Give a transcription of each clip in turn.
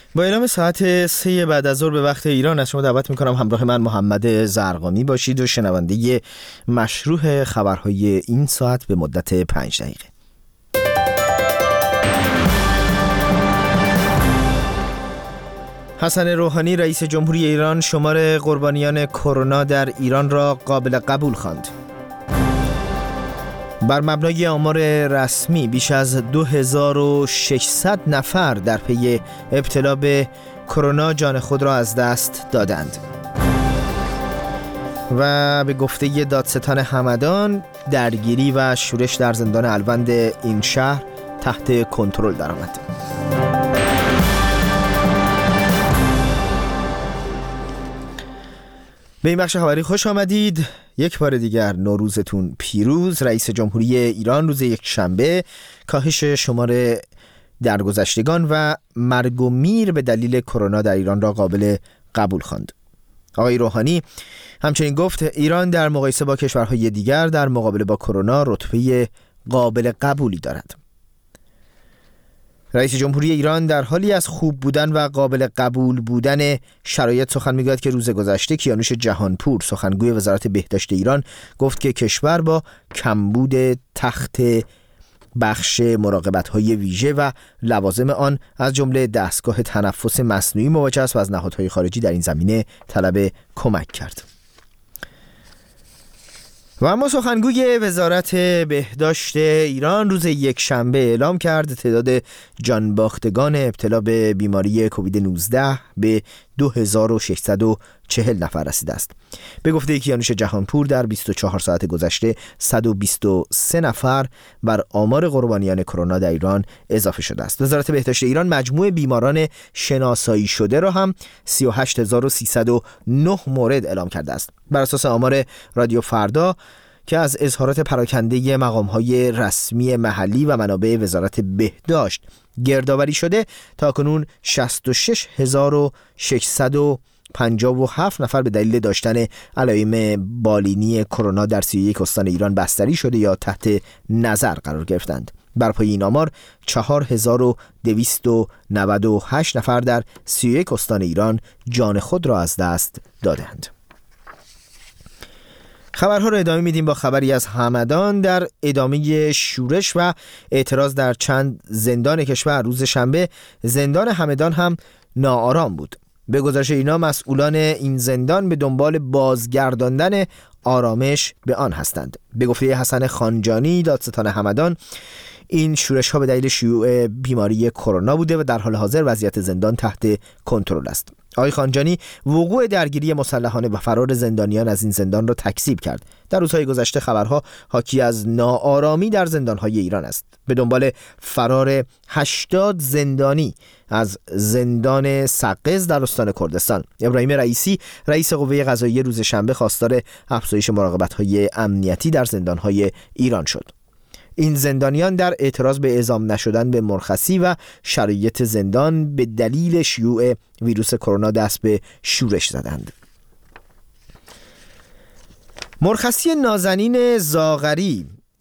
با اعلام ساعت 3 بعد از ظهر به وقت ایران از شما دعوت میکنم همراه من محمد زرقامی باشید و شنونده مشروح خبرهای این ساعت به مدت 5 دقیقه. حسن روحانی رئیس جمهوری ایران شمار قربانیان کرونا در ایران را قابل قبول خواند. بر مبنای آمار رسمی بیش از 2600 نفر در پی ابتلا به کرونا جان خود را از دست دادند. و به گفته دادستان همدان درگیری و شورش در زندان الوند این شهر تحت کنترل درآمد. به این بخش خبری خوش آمدید. یک بار دیگر نوروزتون پیروز. رئیس جمهوری ایران روز یکشنبه کاهش شمار درگذشتگان و مرگ و میر به دلیل کرونا در ایران را قابل قبول خواند. آقای روحانی همچنین گفت ایران در مقایسه با کشورهای دیگر در مقابله با کرونا رتبه قابل قبولی دارد. رئیس جمهوری ایران در حالی از خوب بودن و قابل قبول بودن شرایط سخن میگوید که روز گذشته کیانوش جهانپور سخنگوی وزارت بهداشت ایران گفت که کشور با کمبود تخت بخش مراقبت‌های ویژه و لوازم آن از جمله دستگاه تنفس مصنوعی مواجه است و از نهادهای خارجی در این زمینه طلب کمک کرد. و اما سخنگوی وزارت بهداشت ایران روز یکشنبه اعلام کرد تعداد جانباختگان ابتلا به بیماری کووید 19 به 2640 نفر رسیده است. به گفته کیانوش جهانپور در 24 ساعت گذشته 123 نفر بر آمار قربانیان کرونا در ایران اضافه شده است. وزارت بهداشت ایران مجموع بیماران شناسایی شده را هم 38309 مورد اعلام کرده است. بر اساس آمار رادیو فردا که از اظهارات پراکنده مقام‌های رسمی محلی و منابع وزارت بهداشت گردآوری شده، تاکنون 66657 نفر به دلیل داشتن علائم بالینی کرونا در 31 استان ایران بستری شده یا تحت نظر قرار گرفتند. بر پایه این آمار 4298 نفر در 31 استان ایران جان خود را از دست دادند. خبرها را ادامه میدیم با خبری از همدان. در ادامه شورش و اعتراض در چند زندان کشور روز شنبه زندان همدان هم ناآرام بود. به گزارش اینا مسئولان این زندان به دنبال بازگرداندن آرامش به آن هستند. به گفته حسن خانجانی دادستان همدان این شورش ها به دلیل شیوع بیماری کرونا بوده و در حال حاضر وضعیت زندان تحت کنترل است. آقای خانجانی وقوع درگیری مسلحانه و فرار زندانیان از این زندان را تکذیب کرد. در روزهای گذشته خبرها حاکی از ناآرامی در زندانهای ایران است. به دنبال فرار 80 زندانی از زندان سقز در استان کردستان، ابراهیم رئیسی رئیس قوه قضاییه روز شنبه خواستار افزایش مراقبت‌های امنیتی در زندانهای ایران شد. این زندانیان در اعتراض به اعزام نشدن به مرخصی و شرایط زندان به دلیل شیوع ویروس کرونا دست به شورش زدند. مرخصی نازنین زاغری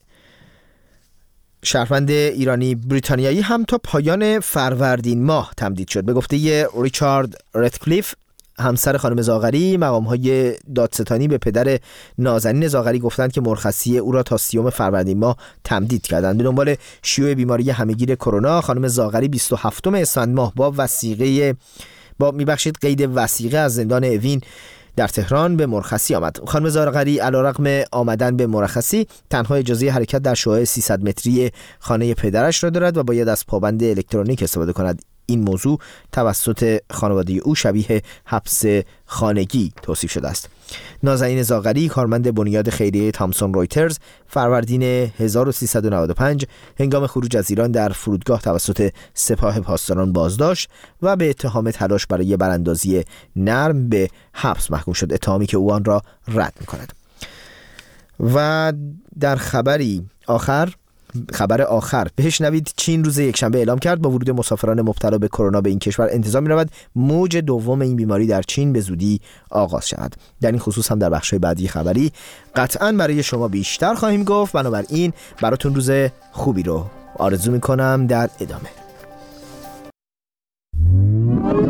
شهروند ایرانی بریتانیایی هم تا پایان فروردین ماه تمدید شد. به گفته ریچارد رتکلیف همسر خانم زاغری، مقام‌های دادستانی به پدر نازنین زاغری گفتند که مرخصی او را تا 30 فروردین ماه تمدید کردند. به دنبال شیوع بیماری همهگیر کرونا خانم زاغری 27 اسفند ماه با قید وثیقه از زندان اوین در تهران به مرخصی آمد. خانم زاغری علیرغم آمدن به مرخصی تنها اجازه حرکت در شعاع 300 متری خانه پدرش را دارد و باید از پابند الکترونیک استفاده کند. این موضوع توسط خانواده او شبیه حبس خانگی توصیف شده است. نازنین زاغری کارمند بنیاد خیریه تامسون رویترز فروردین 1395 هنگام خروج از ایران در فرودگاه توسط سپاه پاسداران بازداشت و به اتهام تلاش برای براندازی نرم به حبس محکوم شد، اتهامی که او آن را رد می‌کند. و در خبر آخر بشنوید چین روز یکشنبه اعلام کرد با ورود مسافران مبتلا به کرونا به این کشور انتظار می‌رود موج دوم این بیماری در چین به زودی آغاز شود. در این خصوص هم در بخش‌های بعدی خبری قطعاً برای شما بیشتر خواهیم گفت. بنابراین براتون روز خوبی رو آرزو می‌کنم. در ادامه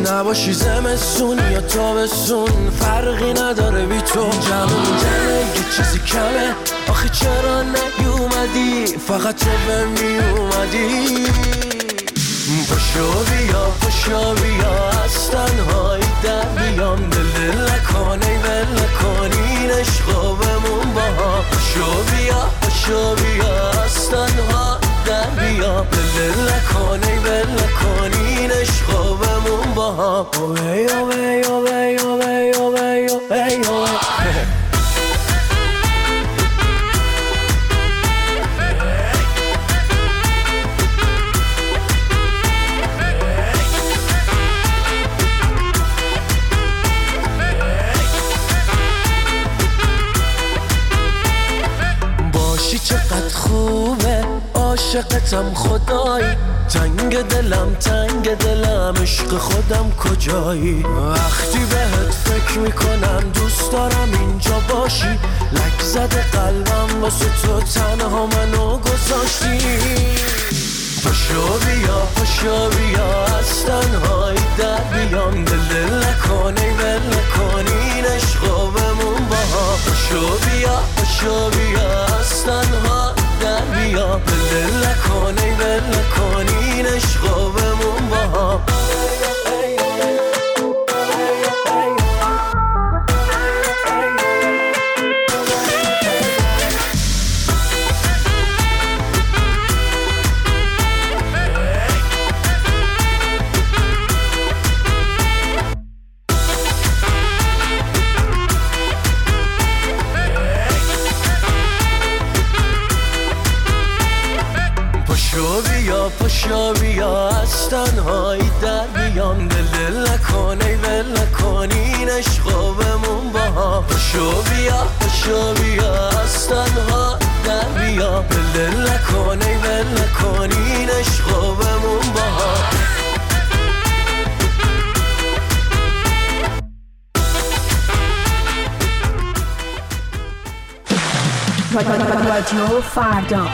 نباشی زمستون یا تابستون فرقی نداره بی تو. جمعه یه چیزی کمه، آخه چرا نیومدی؟ فقط تو به می اومدی. پاشو بیا از تنهایی در بیام، دل نکنی ول نکنین عشقا بمون با هم. پاشو بیا از تنها در بیام، دل نکنی ول نکنین عشقا بمون با هم. چقدر خوبه عاشقتم خدایی، تنگ دلم عشق خودم کجایی؟ وقتی بهت فکر میکنم دوست دارم اینجا باشی، لک زده قلبم واسه تو تنها منو گذاشتی. پاشو بیا از تنهایی در بیام، دل نکنی ول نکنین عشقا بمون با هم. پاشو بیا از تنها در بیام، دل نکنی ول نکنین عشقا بمون با هم. پاشو بیا از تنهایی در بیام، دل نکنی ول نکنین عشقا بمون با هم. پاشو بیا از تنها در بیام، دل نکنی ول نکنین عشقا بمون با هم. رادیو فردا.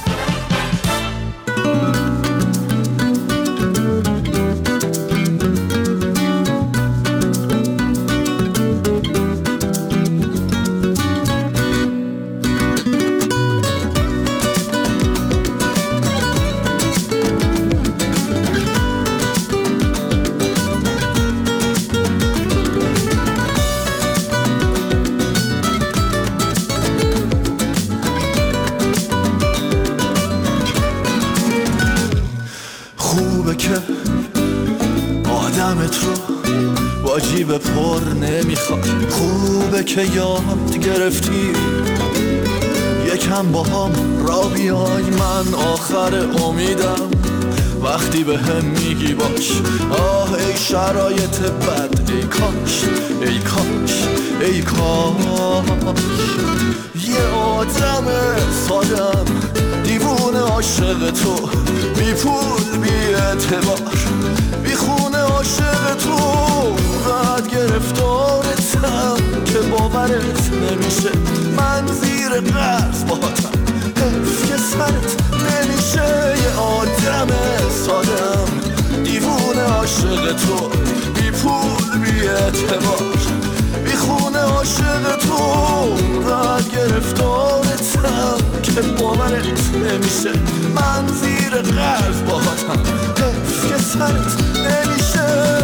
واجیب پر نمیخواد، خوبه که یاد گرفتی یکم با هم را بیای. من آخر امیدم وقتی به هم میگی باش. آه ای شرایط بد، ای کاش ای کاش ای کاش یه آدم سادم دیوونه عاشق تو، بی پول بی اعتبار بی خونه عاشق تو، بعد گرفتارتم که باورت نمیشه. من زیر قرض باهاتم حیف که سرت نمیشه. یه آدم سادم دیوونه عاشق تو، بی پول بی اعتبار بی خونه عاشق تو، بعد گرفتارتم که باورت نمیشه. من زیر قرض باهاتم حیف که سرت نمیشه.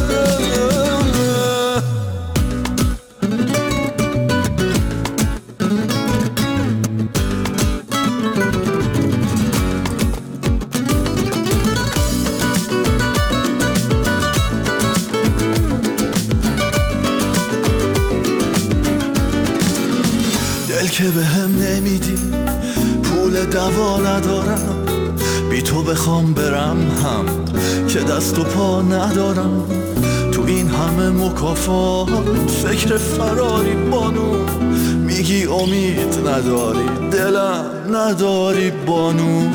دل که به هم نمیدی، پول دوا ندارم، بی تو بخوام برم هم که دست و پا ندارم. تو این همه مکافات فکر فراری بانو، میگی امید نداری دلم نداری بانو.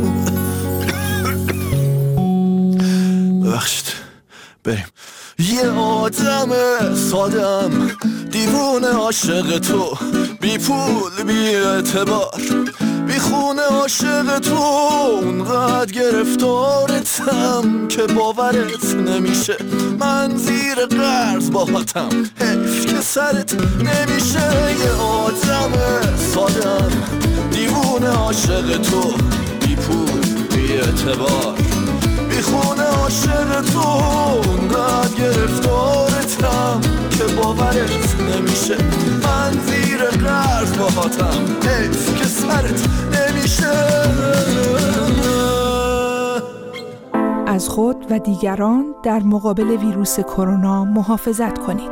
ببخشید بریم. یه آدم سادم دیوونه عاشق تو، بی پول بی اعتبار بی خونه عاشق تو اونقدر گرفتارتم که باورت نمیشه من زیر قرض باهاتم، حیف که سرت نمیشه. یه آدم سادم دیوونه عاشق تو، بی پول بی اعتبار بی خونه عاشق تو اونقدر گرفتارتم که باورت نمیشه من زیر قرض باهاتم، حیف که سرت نمیشه. از خود و دیگران در مقابل ویروس کرونا محافظت کنید.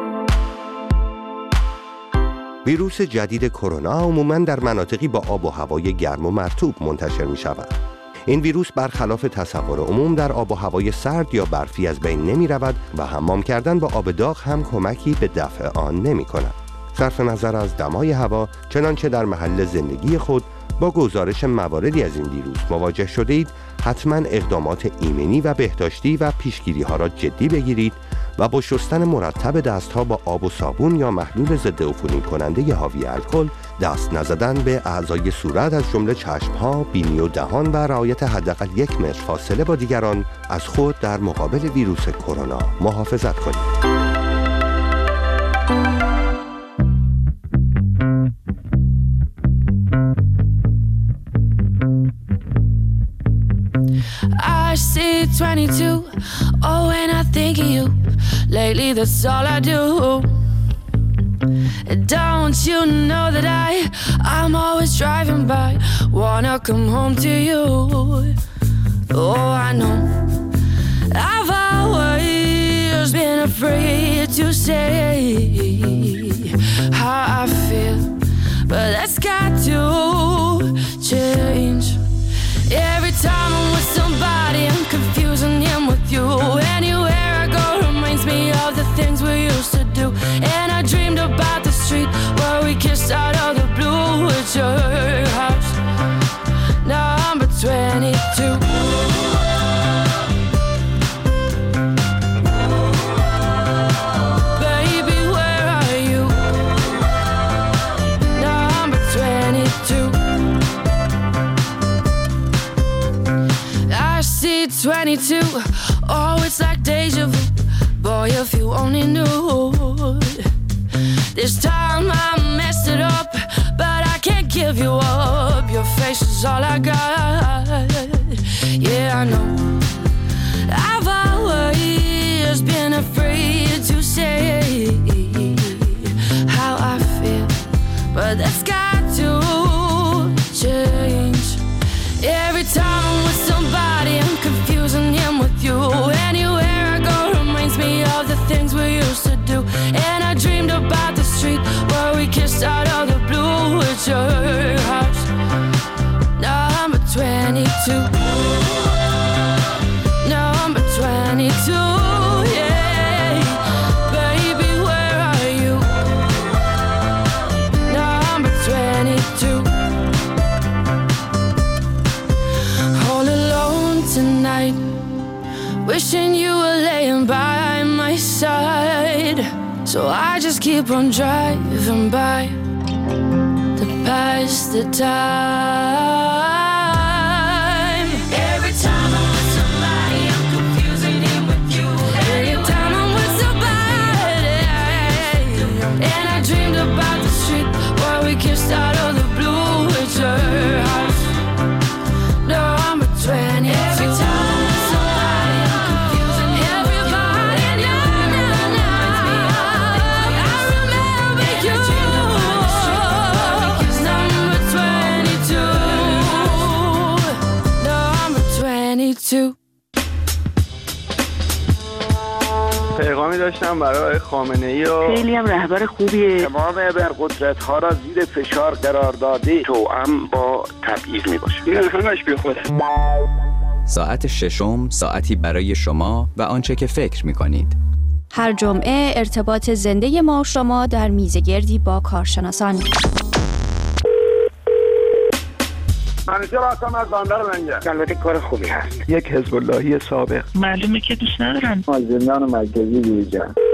ویروس جدید کرونا عموماً در مناطقی با آب و هوای گرم و مرطوب منتشر می شود. این ویروس برخلاف تصور عموم در آب و هوای سرد یا برفی از بین نمی رود و حمام کردن با آب داغ هم کمکی به دفع آن نمی کند. صرف نظر از دمای هوا، چنانچه در محل زندگی خود با گزارش مواردی از این ویروس مواجه شده اید، حتما اقدامات ایمنی و بهداشتی و پیشگیری ها را جدی بگیرید و با شستن مرتب دستها با آب و صابون یا محلول ضد عفونی کننده حاوی الکل، دست نزدن به اعضای صورت از جمله چشم‌ها، بینی و دهان و رعایت حداقل 1 متر فاصله با دیگران از خود در مقابل ویروس کرونا محافظت کنید. I see 22, oh, and I think of you. Lately, that's all I do. Don't you know that I'm always driving by, wanna come home to you. Oh, I know I've always been afraid to say how I feel, but that's got to change. Every time I'm with somebody, I'm confusing him with you. Anywhere I go reminds me of the things we used to do. And I dreamed about the street where we kissed out of the blue. It's your house, number 22. Baby, where are you? Number 22. I see 22, oh, it's like deja vu. Boy, if you only knew. This time I messed it up, but I can't give you up. Your face is all I got. Yeah, I know I've always been afraid to say how I feel, but that's got to change. Every time I'm with somebody, I'm confusing him with you. Anywhere I go reminds me of the things we used to do. And I dreamed about the street where we kissed out of the blue. It's your house, number 22. Number 22, yeah. Baby, where are you? Number 22. All alone tonight, wishing you were laying by my side. So I just keep on driving by to pass the time. Every time I'm with somebody, I'm confusing him with you. Every time I'm with somebody, and I dreamed about the street where we kissed out of the blue. It's your house, number 20. Every time I'm with somebody, I'm confusing everybody. And I remember you. Number 22. Number 22. پیغامی داشتم برای خامنه‌ای و خیلی هم رهبر خوبیه. تمام ابرقدرت‌ها را زیر فشار قرار داده، توأم با تبعیض میباشه. این همش بی خوده. ساعت ششم، ساعتی برای شما و آنچه که فکر می‌کنید. هر جمعه ارتباط زنده ما و شما در میزگردی با کارشناسان. منیجر هستم از بندر منجر. البته کار خوبی هست. یک حزب اللهی سابق. معلومه که دوست ندارن. از زندان مرکزی بیرون.